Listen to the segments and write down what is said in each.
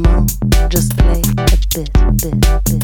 on, just play a bit.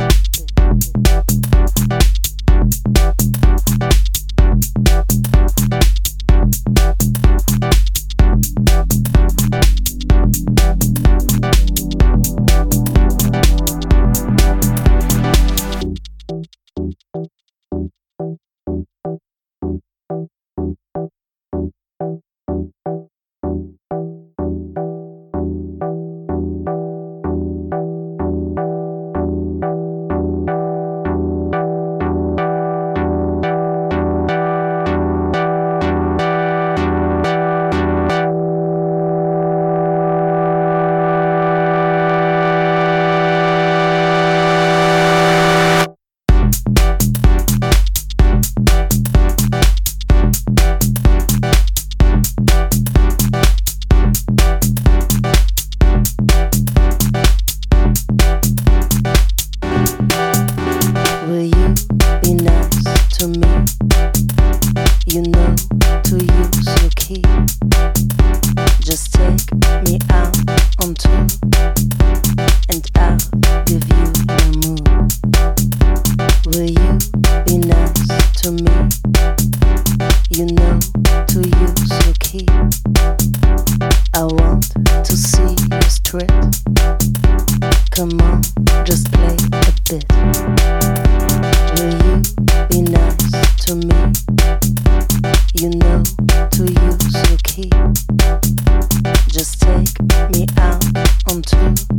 Will you be nice to me? You know to use your key. Just take me out on tour, and I'll give you the moon. Will you be nice to me? You know to use your key. I want to see you strip. Come on, just play a bit. Will you be nice to me? You know to use your key. Just take me out on tour,